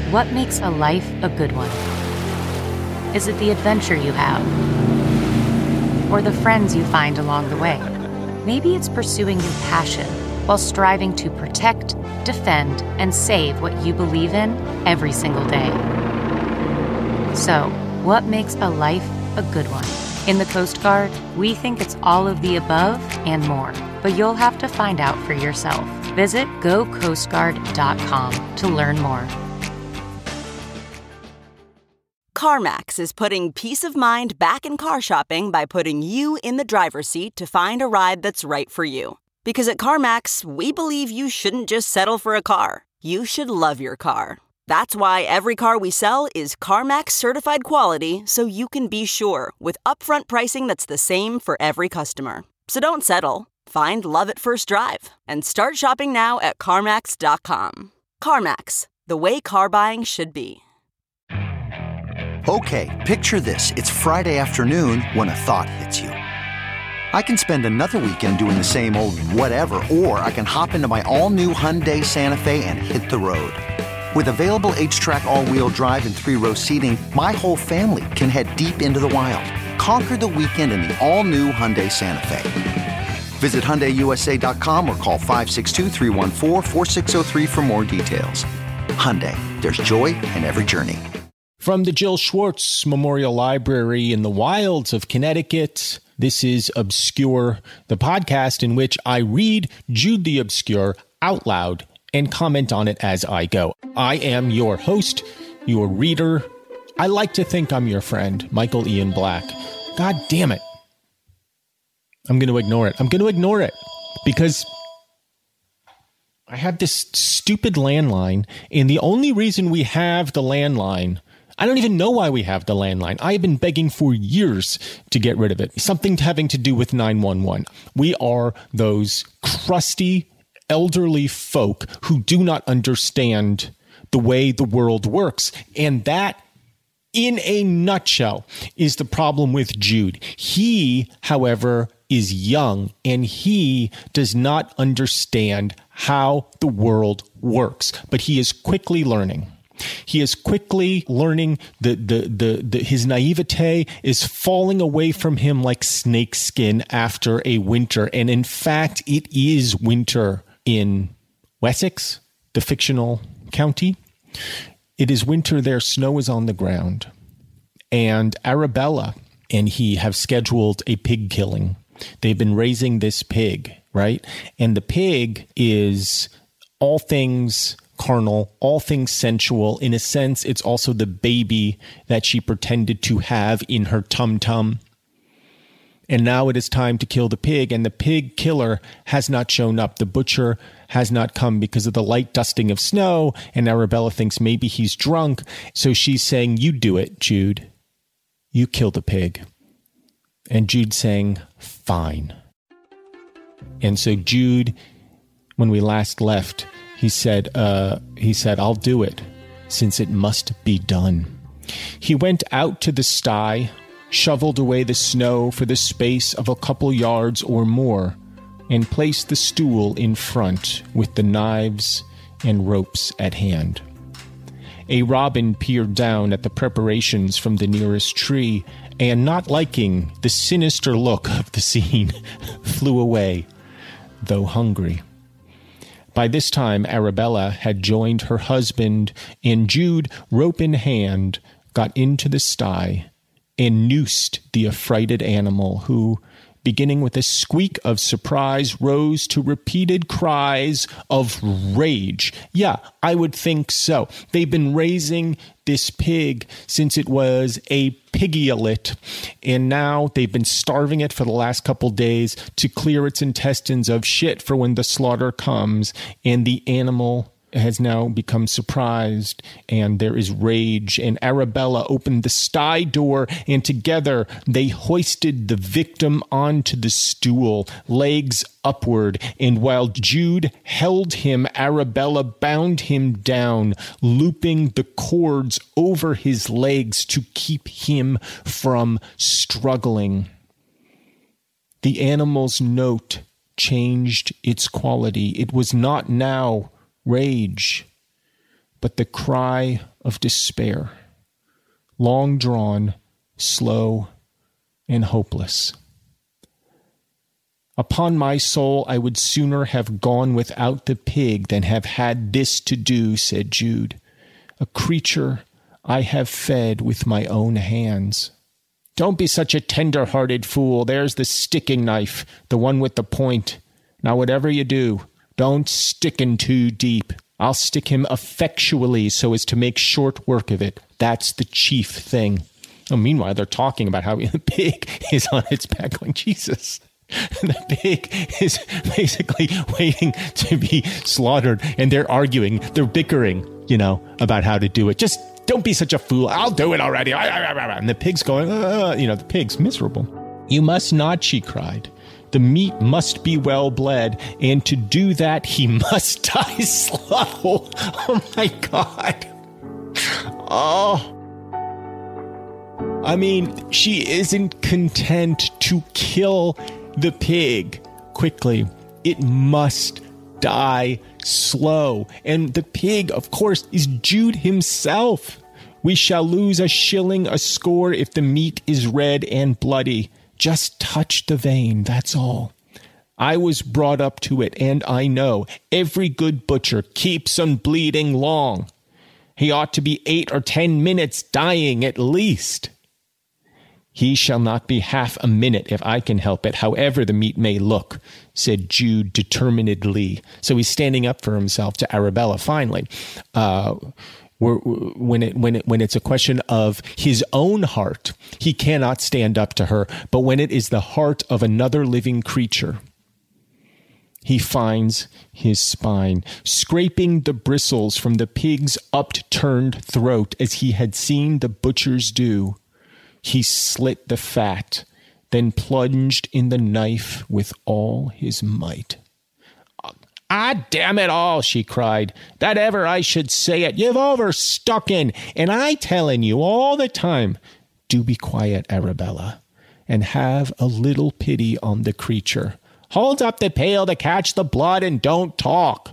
What makes a life a good one? Is it the adventure you have? Or the friends you find along the way? Maybe it's pursuing your passion while striving to protect, defend, and save what you believe in every single day. So, what makes a life a good one? In the Coast Guard, we think it's all of the above and more, but you'll have to find out for yourself. Visit gocoastguard.com to learn more. CarMax is putting peace of mind back in car shopping by putting you in the driver's seat to find a ride that's right for you. Because at CarMax, we believe you shouldn't just settle for a car. You should love your car. That's why every car we sell is CarMax certified quality, so you can be sure with upfront pricing that's the same for every customer. So don't settle. Find love at first drive and start shopping now at CarMax.com. CarMax, the way car buying should be. Okay, picture this. It's Friday afternoon when a thought hits you. I can spend another weekend doing the same old whatever, or I can hop into my all-new Hyundai Santa Fe and hit the road. With available H-Track all-wheel drive and 3-row seating, my whole family can head deep into the wild. Conquer the weekend in the all-new Hyundai Santa Fe. Visit HyundaiUSA.com or call 562-314-4603 for more details. Hyundai, there's joy in every journey. From the Jill Schwartz Memorial Library in the wilds of Connecticut, this is Obscure, the podcast in which I read Jude the Obscure out loud and comment on it as I go. I am your host, your reader. I like to think I'm your friend, Michael Ian Black. God damn it. I'm going to ignore it. I'm going to ignore it because I have this stupid landline, and the only reason we have the landline, I don't even know why we have the landline. I have been begging for years to get rid of it. Something having to do with 911. We are those crusty, elderly folk who do not understand the way the world works. And that, in a nutshell, is the problem with Jude. He, however, is young, and he does not understand how the world works. But he is quickly learning. He is quickly learning his naivete is falling away from him like snakeskin after a winter. And in fact, it is winter in Wessex, the fictional county. It is winter there. Snow is on the ground. And Arabella and he have scheduled a pig killing. They've been raising this pig, right? And the pig is all things carnal, all things sensual. In a sense, it's also the baby that she pretended to have in her tum-tum. And now it is time to kill the pig, and the pig killer has not shown up. The butcher has not come because of the light dusting of snow, and Arabella thinks maybe he's drunk. So she's saying, you do it, Jude. You kill the pig. And Jude's saying, fine. And so Jude, when we last left, he said, I'll do it, since it must be done. He went out to the sty, shoveled away the snow for the space of a couple yards or more, and placed the stool in front with the knives and ropes at hand. A robin peered down at the preparations from the nearest tree, and not liking the sinister look of the scene, flew away, though hungry. By this time, Arabella had joined her husband, and Jude, rope in hand, got into the sty and noosed the affrighted animal, who, beginning with a squeak of surprise, rose to repeated cries of rage. Yeah, I would think so. They've been raising this pig since it was a piggy-a-lit, and now they've been starving it for the last couple days to clear its intestines of shit for when the slaughter comes, and the animal has now become surprised, and there is rage, and Arabella opened the sty door, and together they hoisted the victim onto the stool, legs upward, and while Jude held him, Arabella bound him down, looping the cords over his legs to keep him from struggling. The animal's note changed its quality. It was not now rage. but the cry of despair, long drawn, slow, and hopeless. Upon my soul, I would sooner have gone without the pig than have had this to do, said Jude, a creature I have fed with my own hands. Don't be such a tender-hearted fool. There's the sticking knife, the one with the point. Now, whatever you do, don't stick in too deep. I'll stick him effectually so as to make short work of it. That's the chief thing. Oh, meanwhile, they're talking about how the pig is on its back going, Jesus. The pig is basically waiting to be slaughtered, and they're arguing, they're bickering, about how to do it. Just don't be such a fool. I'll do it already. And the pig's going, the pig's miserable. You must not, she cried. The meat must be well bled, and to do that, he must die slow. Oh, my God. Oh. I mean, she isn't content to kill the pig quickly. It must die slow. And the pig, of course, is Jude himself. We shall lose a shilling a score if the meat is red and bloody. Just touch the vein, that's all. I was brought up to it, and I know every good butcher keeps on bleeding long. He ought to be 8 or 10 minutes dying at least. He shall not be half a minute if I can help it, however the meat may look, said Jude determinedly. So he's standing up for himself to Arabella finally. When it's a question of his own heart, he cannot stand up to her. But when it is the heart of another living creature, he finds his spine, scraping the bristles from the pig's upturned throat as he had seen the butchers do. He slit the fat, then plunged in the knife with all his might. Ah, damn it all, she cried, that ever I should say it. You've overstuck in, and I telling you all the time. Do be quiet, Arabella, and have a little pity on the creature. Hold up the pail to catch the blood and don't talk.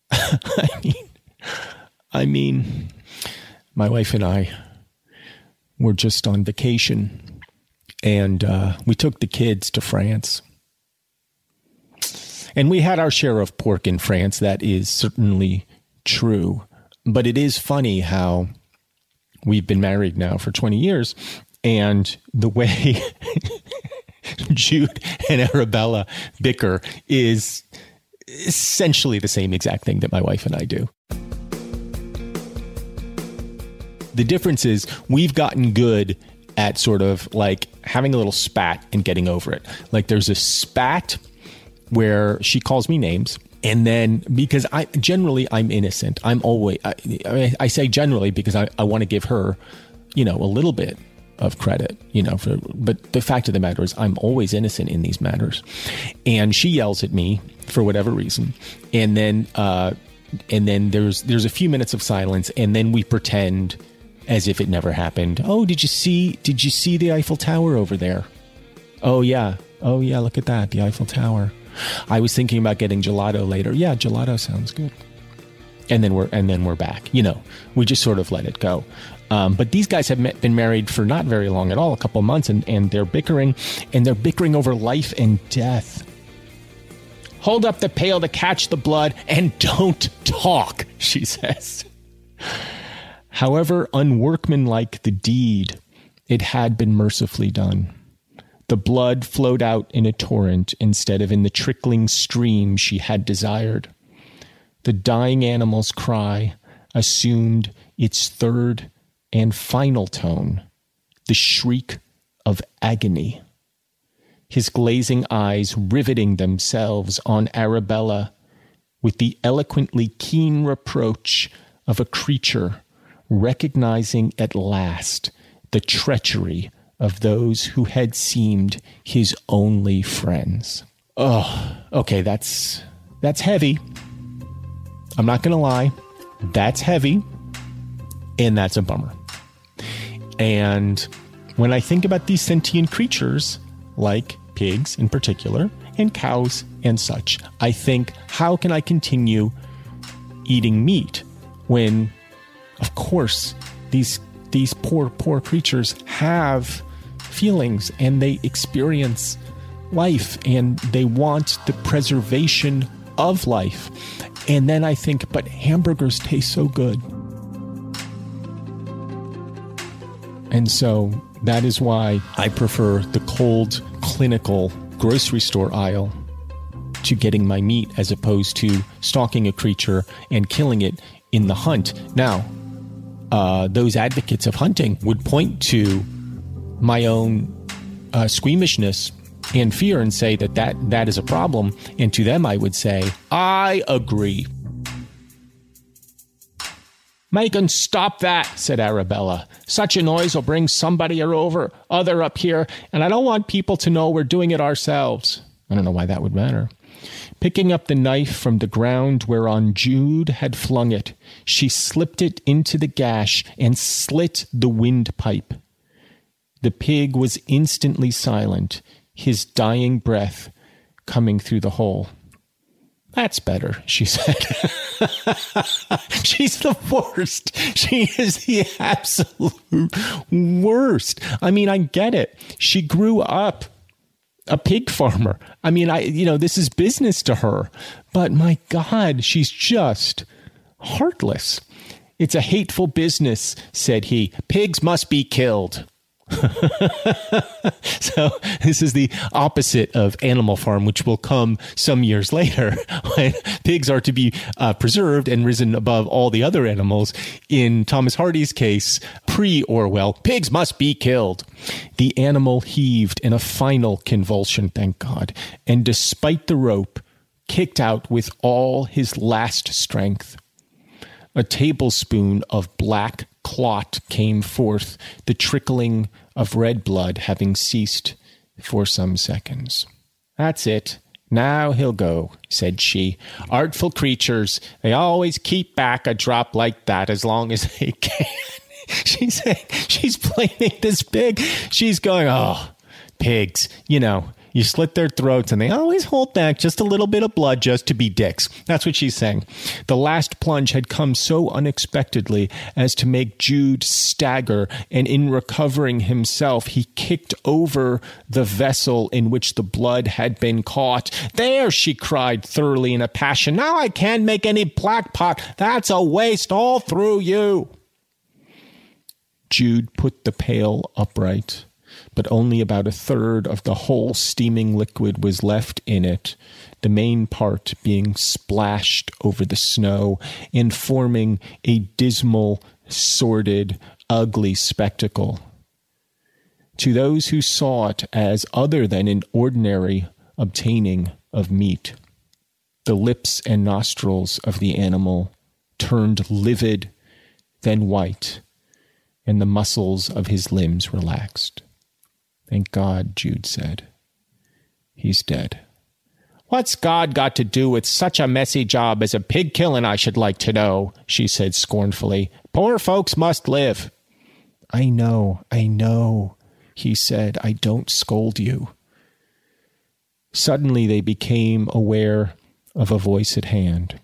I mean, my wife and I were just on vacation, and we took the kids to France. And we had our share of pork in France. That is certainly true. But it is funny how we've been married now for 20 years, and the way Jude and Arabella bicker is essentially the same exact thing that my wife and I do. The difference is we've gotten good at sort of like having a little spat and getting over it. Like there's a spat where she calls me names. And then because I'm innocent, I'm always, I say generally because I want to give her, a little bit of credit, but the fact of the matter is I'm always innocent in these matters. And she yells at me for whatever reason. And then there's a few minutes of silence, and then we pretend as if it never happened. Oh, did you see the Eiffel Tower over there? Oh yeah, look at that, the Eiffel Tower. I was thinking about getting gelato later. Yeah, gelato sounds good. And then we're back. We just sort of let it go. But these guys have been married for not very long at all, a couple months, and they're bickering over life and death. Hold up the pail to catch the blood and don't talk, she says. However unworkmanlike the deed, it had been mercifully done. The blood flowed out in a torrent instead of in the trickling stream she had desired. The dying animal's cry assumed its third and final tone, the shriek of agony. His glazing eyes riveting themselves on Arabella with the eloquently keen reproach of a creature recognizing at last the treachery of those who had seemed his only friends. Oh, okay, that's heavy. I'm not going to lie. That's heavy. And that's a bummer. And when I think about these sentient creatures, like pigs in particular, and cows and such, I think, how can I continue eating meat when Of course, these poor creatures have feelings and they experience life and they want the preservation of life. And then I think, but hamburgers taste so good. And so that is why I prefer the cold, clinical grocery store aisle to getting my meat as opposed to stalking a creature and killing it in the hunt. Now, those advocates of hunting would point to my own squeamishness and fear and say that is a problem. And to them, I would say, I agree. Megan, stop that, said Arabella. Such a noise will bring somebody or other up here, and I don't want people to know we're doing it ourselves. I don't know why that would matter. Picking up the knife from the ground whereon Jude had flung it, she slipped it into the gash and slit the windpipe. The pig was instantly silent, his dying breath coming through the hole. That's better, she said. She's the worst. She is the absolute worst. I mean, I get it. She grew up a pig farmer. I mean, this is business to her. But my God, she's just heartless. It's a hateful business, said he. Pigs must be killed. So this is the opposite of Animal Farm, which will come some years later when pigs are to be preserved and risen above all the other animals. In Thomas Hardy's case, pre-Orwell, pigs must be killed. The animal heaved in a final convulsion, thank God, and despite the rope, kicked out with all his last strength. A tablespoon of black clot came forth, the trickling of red blood having ceased for some seconds. That's it. Now he'll go, said she. Artful creatures, they always keep back a drop like that as long as they can. She's blaming this pig. She's going, oh, pigs, you slit their throats and they always hold back just a little bit of blood just to be dicks. That's what she's saying. The last plunge had come so unexpectedly as to make Jude stagger, and in recovering himself, he kicked over the vessel in which the blood had been caught. There, she cried thoroughly in a passion. Now I can't make any black pot. That's a waste all through you. Jude put the pail upright, but only about a third of the whole steaming liquid was left in it, the main part being splashed over the snow and forming a dismal, sordid, ugly spectacle. To those who saw it as other than an ordinary obtaining of meat, the lips and nostrils of the animal turned livid, then white, and the muscles of his limbs relaxed. Thank God, Jude said. He's dead. What's God got to do with such a messy job as a pig killing, I should like to know, she said scornfully. Poor folks must live. I know, he said. I don't scold you. Suddenly they became aware of a voice at hand.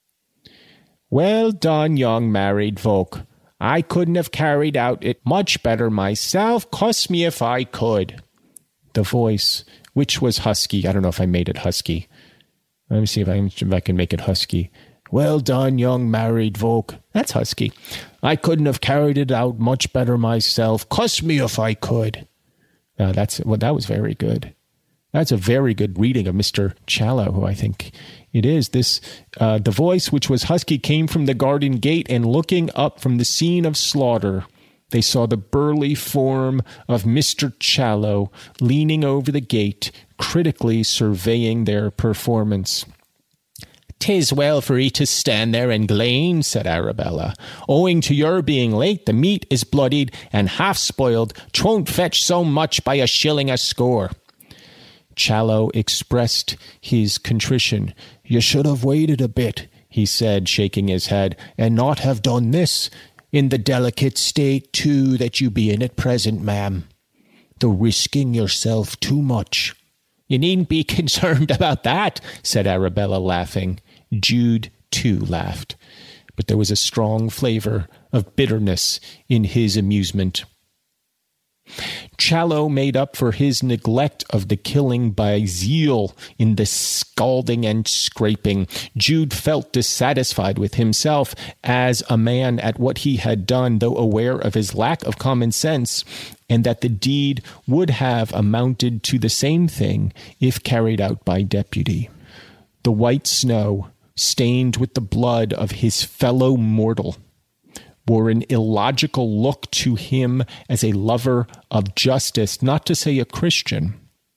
Well done, young married folk. I couldn't have carried out it much better myself. Cuss me if I could. The voice, which was husky. I don't know if I made it husky. Let me see if I can make it husky. Well done, young married folk. That's husky. I couldn't have carried it out much better myself. Cuss me if I could. That was very good. That's a very good reading of Mr. Challow, who I think it is. The voice, which was husky, came from the garden gate, and looking up from the scene of slaughter, they saw the burly form of Mr. Challow leaning over the gate, critically surveying their performance. "'Tis well for 'ee to stand there and glane," said Arabella. "Owing to your being late, the meat is bloodied and half spoiled. 'Twon't fetch so much by a shilling a score." Challow expressed his contrition. "You should have waited a bit," he said, shaking his head, "and not have done this, in the delicate state, too, that you be in at present, ma'am. The risking yourself too much." "You needn't be concerned about that," said Arabella, laughing. Jude, too, laughed. but there was a strong flavor of bitterness in his amusement. Challow made up for his neglect of the killing by zeal in the scalding and scraping. Jude felt dissatisfied with himself as a man at what he had done, though aware of his lack of common sense, and that the deed would have amounted to the same thing if carried out by deputy. The white snow, stained with the blood of his fellow mortal, bore an illogical look to him as a lover of justice, not to say a Christian.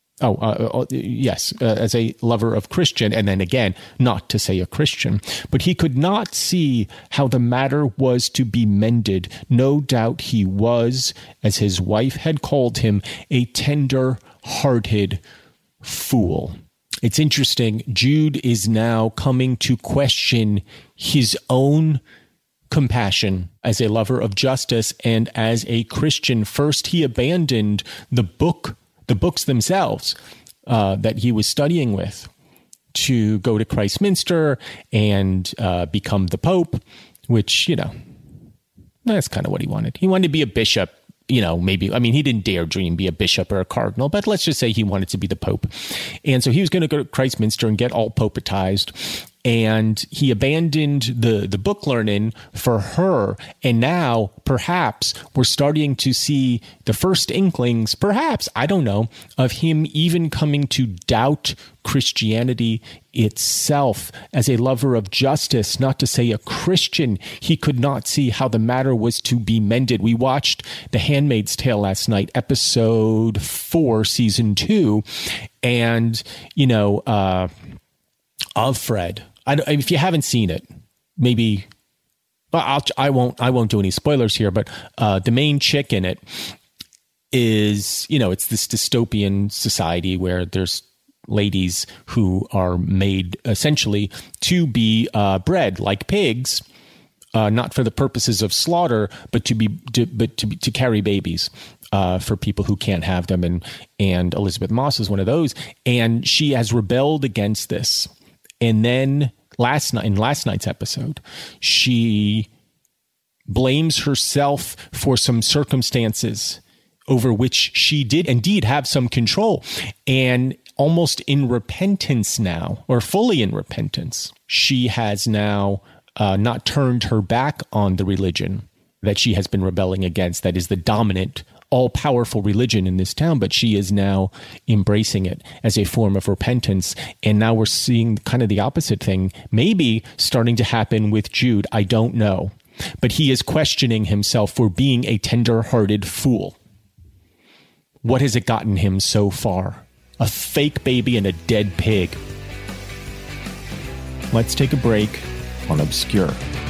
As a lover of Christian, and then again, not to say a Christian. But he could not see how the matter was to be mended. No doubt he was, as his wife had called him, a tender-hearted fool. It's interesting, Jude is now coming to question his own compassion as a lover of justice and as a Christian. First, he abandoned the books themselves that he was studying with to go to Christminster and become the Pope, which, that's kind of what he wanted. He wanted to be a bishop, maybe. I mean, he didn't dare dream be a bishop or a cardinal, but let's just say he wanted to be the Pope. And so he was going to go to Christminster and get all popatized. And he abandoned the book learning for her. And now, perhaps, we're starting to see the first inklings, perhaps, I don't know, of him even coming to doubt Christianity itself. As a lover of justice, not to say a Christian, he could not see how the matter was to be mended. We watched The Handmaid's Tale last night, episode 4, season 2. And, of Fred. If you haven't seen it, maybe I won't do any spoilers here, but the main chick in it is, it's this dystopian society where there's ladies who are made essentially to be bred like pigs, not for the purposes of slaughter, but to carry babies. For people who can't have them, and Elizabeth Moss is one of those, and she has rebelled against this. And then in last night's episode, she blames herself for some circumstances over which she did indeed have some control. And almost in repentance now, or fully in repentance, she has now not turned her back on the religion that she has been rebelling against, that is the dominant, all-powerful religion in this town, but she is now embracing it as a form of repentance. And now we're seeing kind of the opposite thing, maybe starting to happen with Jude. I don't know. But he is questioning himself for being a tender-hearted fool. What has it gotten him so far? A fake baby and a dead pig. Let's take a break on Obscure.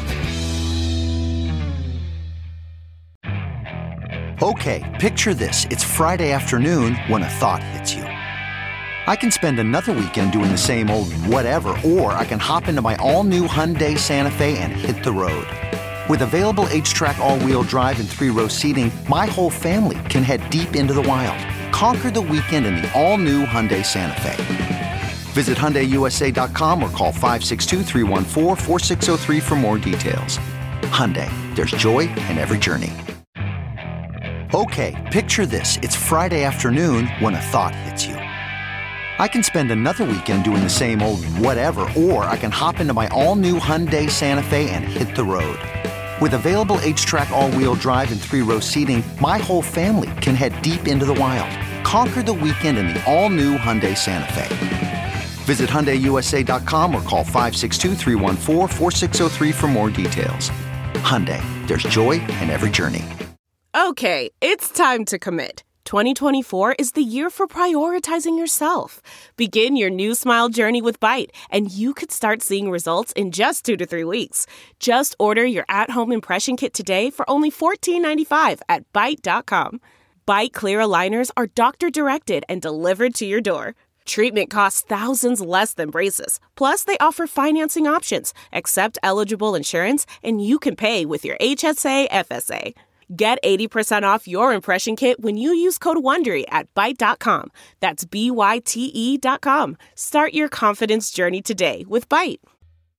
Okay, picture this. It's Friday afternoon when a thought hits you. I can spend another weekend doing the same old whatever, or I can hop into my all-new Hyundai Santa Fe and hit the road. With available H-Track all-wheel drive and 3-row seating, my whole family can head deep into the wild. Conquer the weekend in the all-new Hyundai Santa Fe. Visit HyundaiUSA.com or call 562-314-4603 for more details. Hyundai, there's joy in every journey. Okay, picture this. It's Friday afternoon when a thought hits you. I can spend another weekend doing the same old whatever, or I can hop into my all-new Hyundai Santa Fe and hit the road. With available H-Track all-wheel drive and 3-row seating, my whole family can head deep into the wild. Conquer the weekend in the all-new Hyundai Santa Fe. Visit HyundaiUSA.com or call 562-314-4603 for more details. Hyundai, there's joy in every journey. Okay, it's time to commit. 2024 is the year for prioritizing yourself. Begin your new smile journey with Byte, and you could start seeing results in just 2 to 3 weeks. Just order your at-home impression kit today for only $14.95 at Byte.com. Byte Clear aligners are doctor-directed and delivered to your door. Treatment costs thousands less than braces. Plus, they offer financing options, accept eligible insurance, and you can pay with your HSA FSA. Get 80% off your impression kit when you use code WONDERY at Byte.com. That's BYTE.com. Start your confidence journey today with Byte.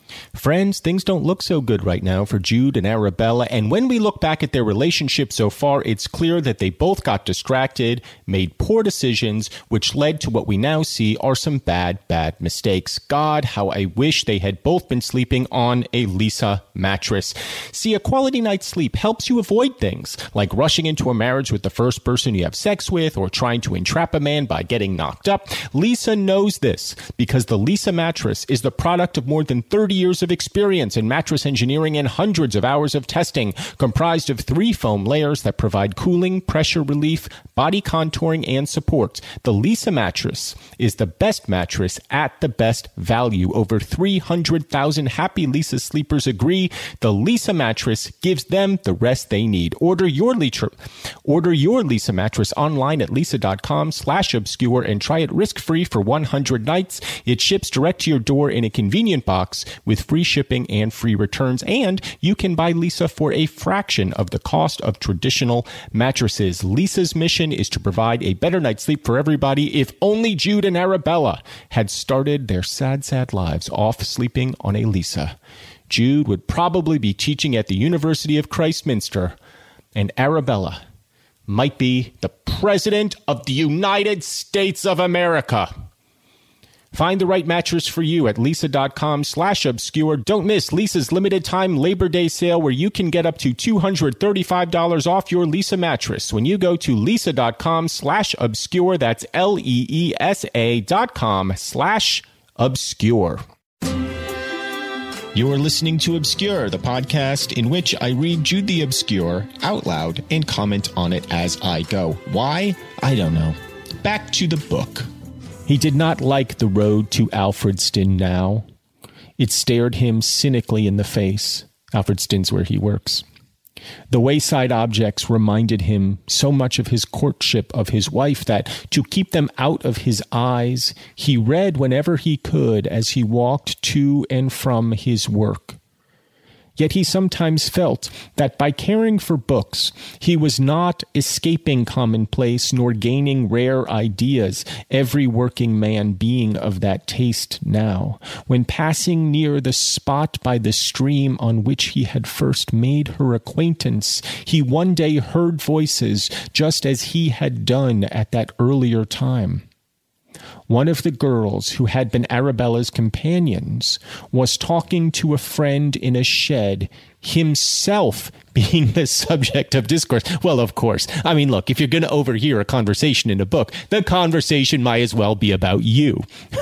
Friends, things don't look so good right now for Jude and Arabella, and when we look back at their relationship so far, it's clear that they both got distracted, made poor decisions, which led to what we now see are some bad mistakes. God, how I wish they had both been sleeping on a Leesa mattress. See, a quality night's sleep helps you avoid things like rushing into a marriage with the first person you have sex with or trying to entrap a man by getting knocked up. Leesa knows this because the Leesa mattress is the product of more than 30 years of experience in mattress engineering and hundreds of hours of testing, comprised of 3 foam layers that provide cooling, pressure relief, body contouring, and support. The Leesa mattress is the best mattress at the best value. Over 300,000 happy Leesa sleepers agree the Leesa mattress gives them the rest they need. Order your Leesa mattress online at leesa.com/obscure and try it risk-free for 100 nights. It ships direct to your door in a convenient box with free shipping and free returns, and you can buy Leesa for a fraction of the cost of traditional mattresses. Leesa's mission is to provide a better night's sleep for everybody. If only Jude and Arabella had started their sad lives off sleeping on a Leesa, Jude would probably be teaching at the University of Christminster, and Arabella might be the President of the United States of America. Find the right mattress for you at leesa.com/obscure. Don't miss Leesa's limited time Labor Day sale where you can get up to $235 off your Leesa mattress when you go to leesa.com/obscure. That's LEESA.com/obscure. You are listening to Obscure, the podcast in which I read Jude the Obscure out loud and comment on it as I go. Why? I don't know. Back to the book. He did not like the road to Alfredston now. It stared him cynically in the face. Alfredston's where he works. The wayside objects reminded him so much of his courtship of his wife that, to keep them out of his eyes, he read whenever he could as he walked to and from his work. Yet he sometimes felt that by caring for books, he was not escaping commonplace nor gaining rare ideas, every working man being of that taste now. When passing near the spot by the stream on which he had first made her acquaintance, he one day heard voices just as he had done at that earlier time. One of the girls who had been Arabella's companions was talking to a friend in a shed, himself being the subject of discourse. Well, of course. I mean, look, if you're going to overhear a conversation in a book, the conversation might as well be about you.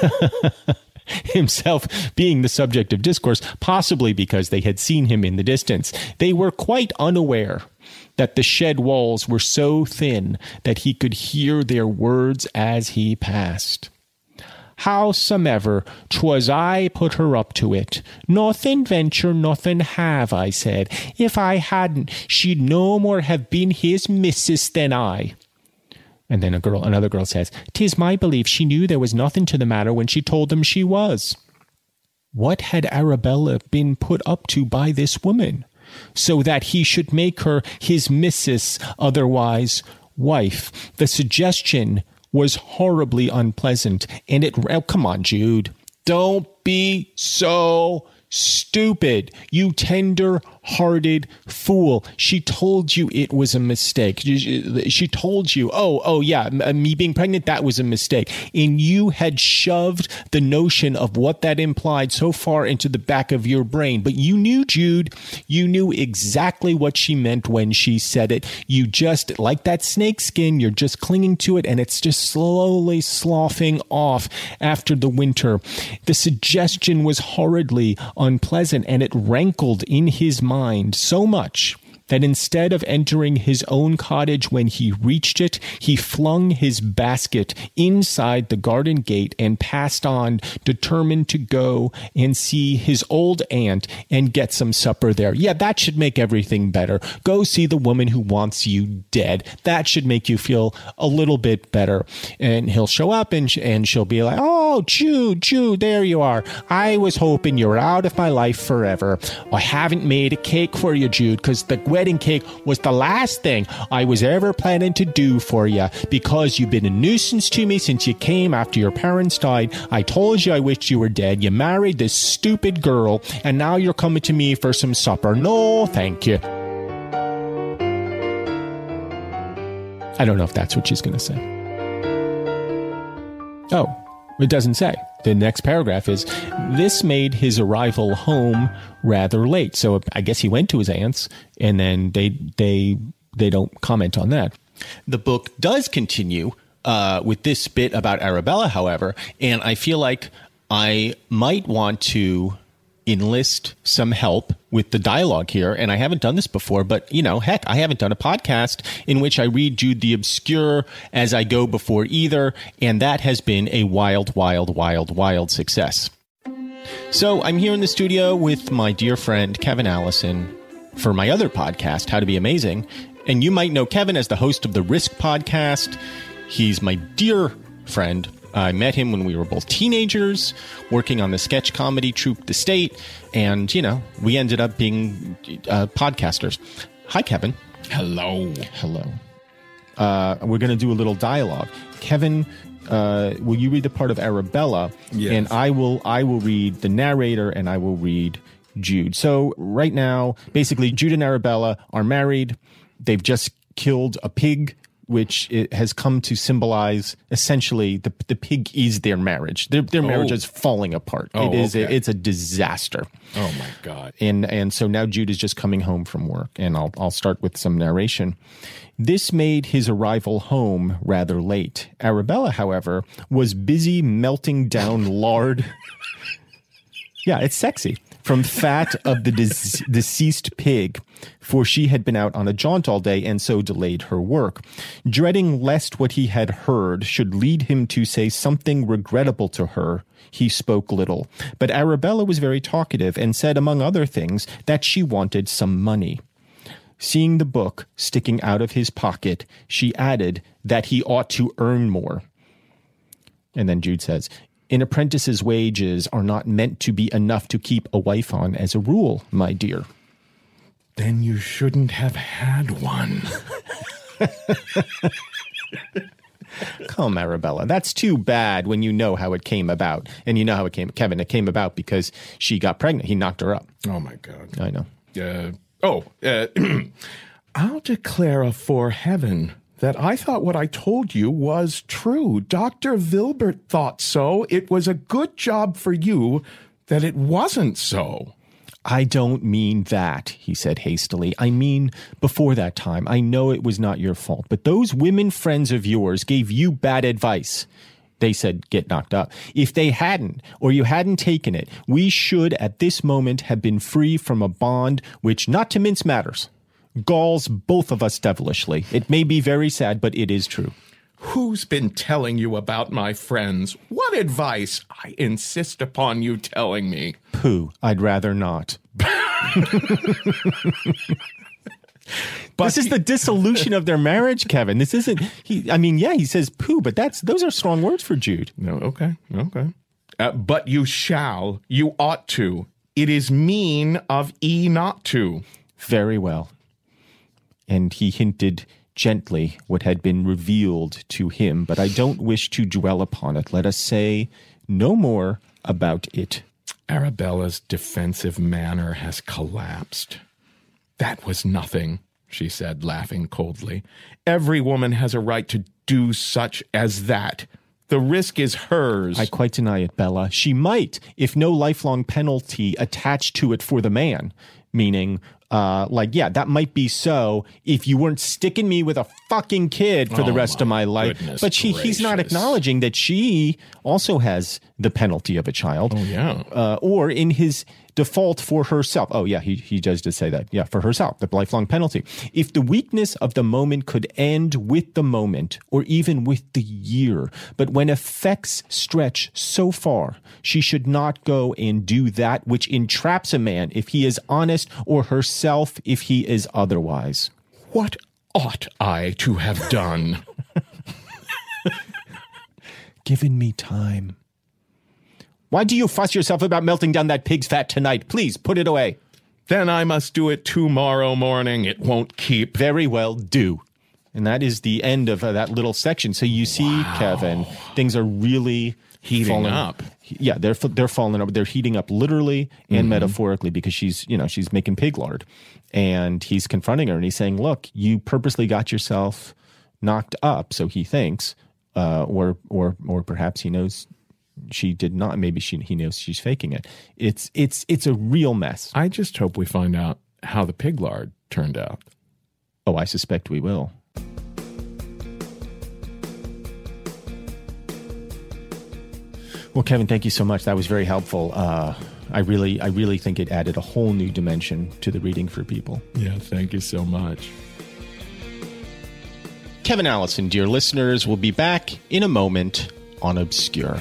Himself being the subject of discourse, possibly because they had seen him in the distance. They were quite unaware that the shed walls were so thin that he could hear their words as he passed. Howsomever, 'twas I put her up to it. Nothing venture, nothing have, I said. If I hadn't, she'd no more have been his missus than I. And then another girl says, 'Tis my belief she knew there was nothing to the matter when she told him she was. What had Arabella been put up to by this woman, so that he should make her his missus, otherwise wife? The suggestion was horribly unpleasant, and come on, Jude. Don't be so stupid, you tender-hearted fool. She told you it was a mistake. She told you, yeah, me being pregnant, that was a mistake. And you had shoved the notion of what that implied so far into the back of your brain. But you knew, Jude, you knew exactly what she meant when she said it. You just, like that snake skin, you're just clinging to it, and it's just slowly sloughing off after the winter. The suggestion was horridly unpleasant, and it rankled in his mind so much that instead of entering his own cottage when he reached it, he flung his basket inside the garden gate and passed on, determined to go and see his old aunt and get some supper there. Yeah, that should make everything better. Go see the woman who wants you dead. That should make you feel a little bit better. And he'll show up and she'll be like, "Oh, Jude, there you are. I was hoping you were out of my life forever. I haven't made a cake for you, Jude, because the wedding cake was the last thing I was ever planning to do for you because you've been a nuisance to me since you came after your parents died. I told you I wished you were dead. You married this stupid girl, and now you're coming to me for some supper. No, thank you. I don't know if that's what she's going to say. Oh, it doesn't say. The next paragraph is, this made his arrival home rather late. So I guess he went to his aunt's, and then they don't comment on that. The book does continue with this bit about Arabella, however, and I feel like I might want to enlist some help with the dialogue here. And I haven't done this before, but, heck, I haven't done a podcast in which I read Jude the Obscure as I go before either. And that has been a wild, wild, wild, wild success. So I'm here in the studio with my dear friend, Kevin Allison, for my other podcast, How to Be Amazing. And you might know Kevin as the host of the Risk podcast. He's my dear friend. I met him when we were both teenagers, working on the sketch comedy troupe The State, and, we ended up being podcasters. Hi, Kevin. Hello. Hello. We're going to do a little dialogue. Kevin, will you read the part of Arabella? Yes. And I will read the narrator, and I will read Jude. So right now, basically, Jude and Arabella are married. They've just killed a pig, which it has come to symbolize essentially the pig is their marriage. Their marriage is falling apart. It's a disaster. Oh my God. And so now Jude is just coming home from work, and I'll start with some narration. This made his arrival home rather late. Arabella, however, was busy melting down lard. Yeah, it's sexy. From fat of the deceased pig, for she had been out on a jaunt all day and so delayed her work. Dreading lest what he had heard should lead him to say something regrettable to her, he spoke little. But Arabella was very talkative and said, among other things, that she wanted some money. Seeing the book sticking out of his pocket, she added that he ought to earn more. And then Jude says, an apprentice's wages are not meant to be enough to keep a wife on as a rule, my dear. Then you shouldn't have had one. Come, Arabella. That's too bad when you know how it came about. And you know how it came, Kevin, it came about because she got pregnant. He knocked her up. Oh, my God. I know. I'll declare afore heaven that I thought what I told you was true. Dr. Vilbert thought so. It was a good job for you that it wasn't so. I don't mean that, he said hastily. I mean, before that time, I know it was not your fault, but those women friends of yours gave you bad advice. They said, get knocked up. If they hadn't, or you hadn't taken it, we should at this moment have been free from a bond which, not to mince matters, galls both of us devilishly. It may be very sad, but it is true. Who's been telling you about my friends? What advice? I insist upon you telling me. Pooh, I'd rather not. But this is the dissolution of their marriage, Kevin. This isn't, he says pooh, but those are strong words for Jude. No, okay. But you shall, you ought to. It is mean of not to. Very well. And he hinted gently what had been revealed to him, but I don't wish to dwell upon it. Let us say no more about it. Arabella's defensive manner has collapsed. That was nothing, she said, laughing coldly. Every woman has a right to do such as that. The risk is hers. I quite deny it, Bella. She might, if no lifelong penalty attached to it for the man. Meaning, that might be so if you weren't sticking me with a fucking kid for the rest of my life. But he's not acknowledging that she also has the penalty of a child. Oh, yeah. Or in his default for herself. Oh, yeah, he does just say that. Yeah, for herself, the lifelong penalty. If the weakness of the moment could end with the moment or even with the year, but when effects stretch so far, she should not go and do that which entraps a man if he is honest or herself if he is otherwise. What ought I to have done? Given me time. Why do you fuss yourself about melting down that pig's fat tonight? Please, put it away. Then I must do it tomorrow morning. It won't keep. Very well, do. And that is the end of that little section. So you see, Kevin, things are really heating up. Yeah, they're falling up. They're heating up literally and metaphorically because she's making pig lard. And he's confronting her and he's saying, look, you purposely got yourself knocked up, so he thinks, or perhaps he knows she did not. Maybe he knows she's faking it. It's a real mess. I just hope we find out how the pig lard turned out. Oh, I suspect we will. Well, Kevin, thank you so much. That was very helpful. I really think it added a whole new dimension to the reading for people. Yeah, thank you so much. Kevin Allison, dear listeners, will be back in a moment on Obscure.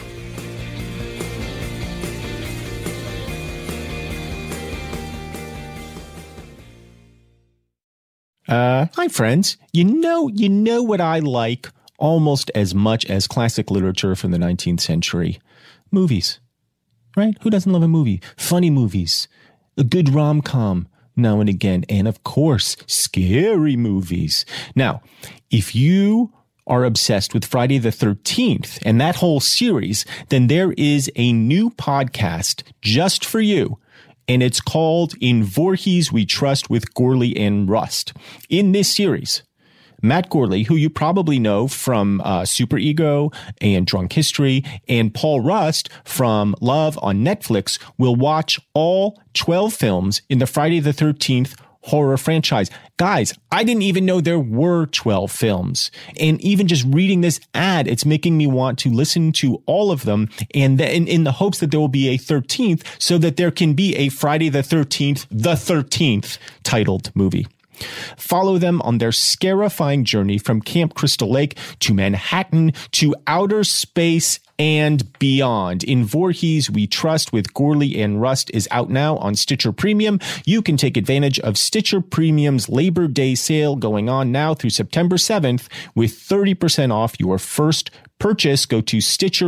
Hi, friends. You know what I like almost as much as classic literature from the 19th century? Movies, right? Who doesn't love a movie? Funny movies, a good rom-com now and again, and of course, scary movies. Now, if you are obsessed with Friday the 13th and that whole series, then there is a new podcast just for you. And it's called In Voorhees We Trust with Gourley and Rust. In this series, Matt Gourley, who you probably know from Super Ego and Drunk History, and Paul Rust from Love on Netflix, will watch all 12 films in the Friday the 13th horror franchise. Guys, I didn't even know there were 12 films. And even just reading this ad, it's making me want to listen to all of them, and then in the hopes that there will be a 13th so that there can be a Friday the 13th titled movie. Follow them on their scarifying journey from Camp Crystal Lake to Manhattan to outer space and beyond. In Voorhees We Trust with Gourley and Rust is out now on Stitcher Premium. You can take advantage of Stitcher Premium's Labor Day sale going on now through September 7th with 30% off your first purchase. Go to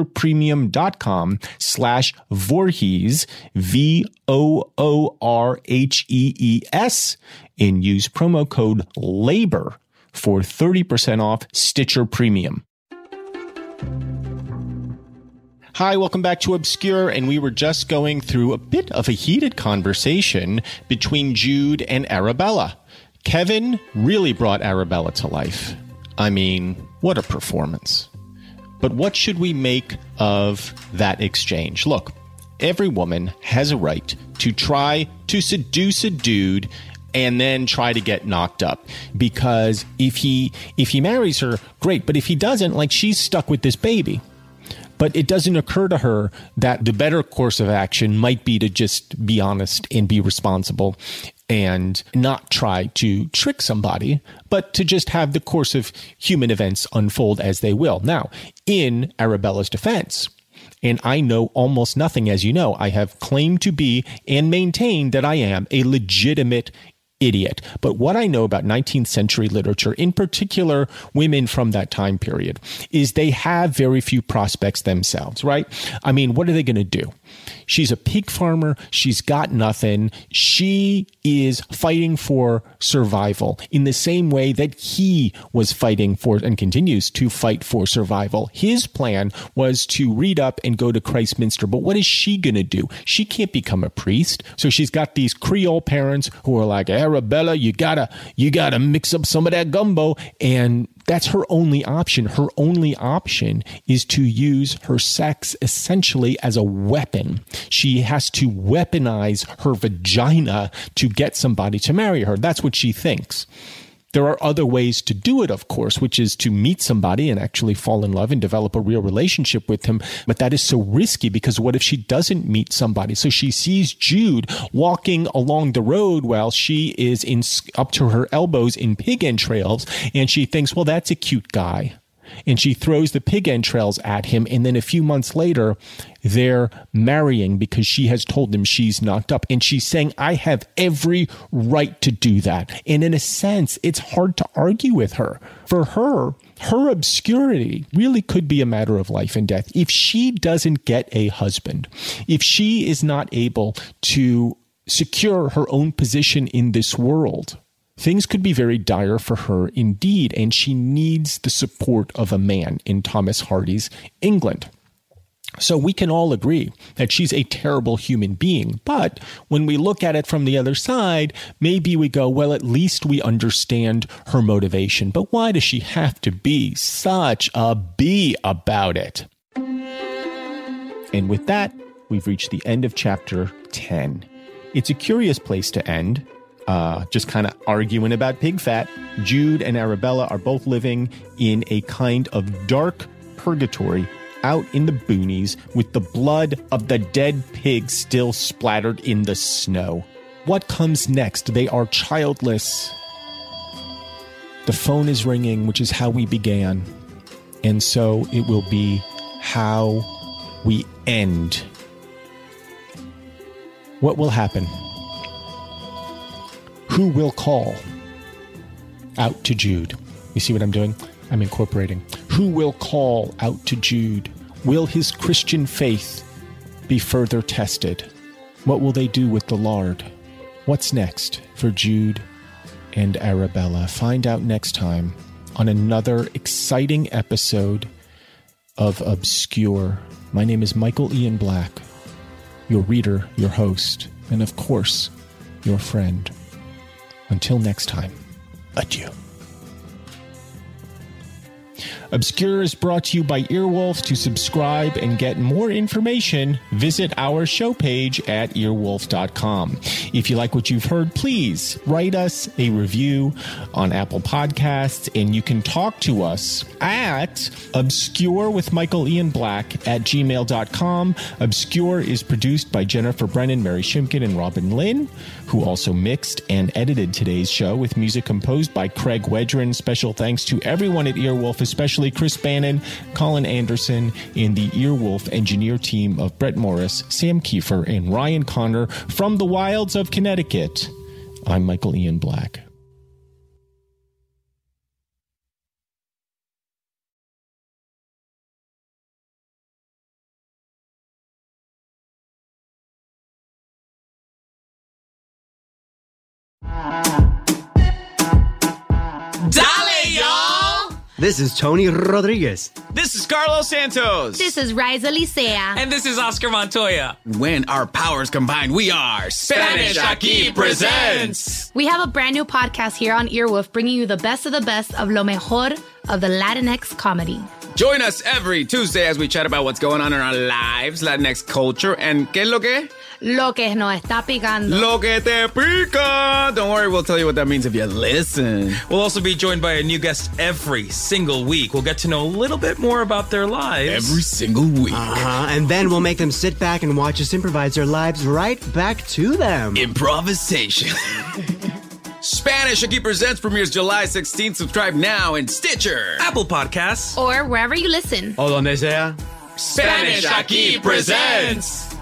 stitcherpremium.com/Voorhees, VOORHEES, and use promo code LABOR for 30% off Stitcher Premium. Hi, welcome back to Obscure, and we were just going through a bit of a heated conversation between Jude and Arabella. Kevin really brought Arabella to life. I mean, what a performance. But what should we make of that exchange? Look, every woman has a right to try to seduce a dude and then try to get knocked up. Because if he marries her, great. But if he doesn't, like, she's stuck with this baby. But it doesn't occur to her that the better course of action might be to just be honest and be responsible and not try to trick somebody, but to just have the course of human events unfold as they will. Now, in Arabella's defense, and I know almost nothing, as you know, I have claimed to be and maintained that I am a legitimate idiot. But what I know about 19th century literature, in particular women from that time period, is they have very few prospects themselves, right? I mean, what are they going to do? She's a pig farmer. She's got nothing. She is fighting for survival in the same way that he was fighting for and continues to fight for survival. His plan was to read up and go to Christminster. But what is she going to do? She can't become a priest. So she's got these Creole parents who are like, Arabella, you gotta mix up some of that gumbo. And that's her only option. Her only option is to use her sex essentially as a weapon. She has to weaponize her vagina to get somebody to marry her. That's what she thinks. There are other ways to do it, of course, which is to meet somebody and actually fall in love and develop a real relationship with him. But that is so risky because what if she doesn't meet somebody? So she sees Jude walking along the road while she is up to her elbows in pig entrails. And she thinks, well, that's a cute guy. And she throws the pig entrails at him. And then a few months later, they're marrying because she has told him she's knocked up. And she's saying, I have every right to do that. And in a sense, it's hard to argue with her. For her, her obscurity really could be a matter of life and death. If she doesn't get a husband, if she is not able to secure her own position in this world. Things could be very dire for her indeed, and she needs the support of a man in Thomas Hardy's England. So we can all agree that she's a terrible human being. But when we look at it from the other side, maybe we go, well, at least we understand her motivation. But why does she have to be such a bee about it? And with that, we've reached the end of chapter 10. It's a curious place to end. Just kind of arguing about pig fat. Jude and Arabella are both living in a kind of dark purgatory out in the boonies with the blood of the dead pig still splattered in the snow. What comes next? They are childless. The phone is ringing, which is how we began. And so it will be how we end. What will happen? Who will call out to Jude? You see what I'm doing? I'm incorporating. Who will call out to Jude? Will his Christian faith be further tested? What will they do with the lard? What's next for Jude and Arabella? Find out next time on another exciting episode of Obscure. My name is Michael Ian Black, your reader, your host, and of course, your friend. Until next time, adieu. Obscure is brought to you by Earwolf. To subscribe and get more information, visit our show page at earwolf.com. If you like what you've heard, please write us a review on Apple Podcasts, and you can talk to us at obscurewithmichaelianblack@gmail.com. Obscure is produced by Jennifer Brennan, Mary Shimkin, and Robin Lynn, who also mixed and edited today's show with music composed by Craig Wedren. Special thanks to everyone at Earwolf, especially Chris Bannon, Colin Anderson, and the Earwolf engineer team of Brett Morris, Sam Kiefer, and Ryan Connor from the wilds of Connecticut. I'm Michael Ian Black. Dale, y'all! This is Tony Rodriguez. This is Carlos Santos. This is Riza Licea. And this is Oscar Montoya. When our powers combine, we are Spanish Aquí Presents. We have a brand new podcast here on Earwolf, bringing you the best of lo mejor of the Latinx comedy. Join us every Tuesday as we chat about what's going on in our lives, Latinx culture, and ¿qué es lo que? Lo que nos está picando. Lo que te pica. Don't worry, we'll tell you what that means if you listen. We'll also be joined by a new guest every single week. We'll get to know a little bit more about their lives. Every single week. And then we'll make them sit back and watch us improvise their lives right back to them. Improvisation. Spanish Aquí Presents premieres July 16th. Subscribe now in Stitcher, Apple Podcasts, or wherever you listen. O donde sea. Spanish Aquí Presents.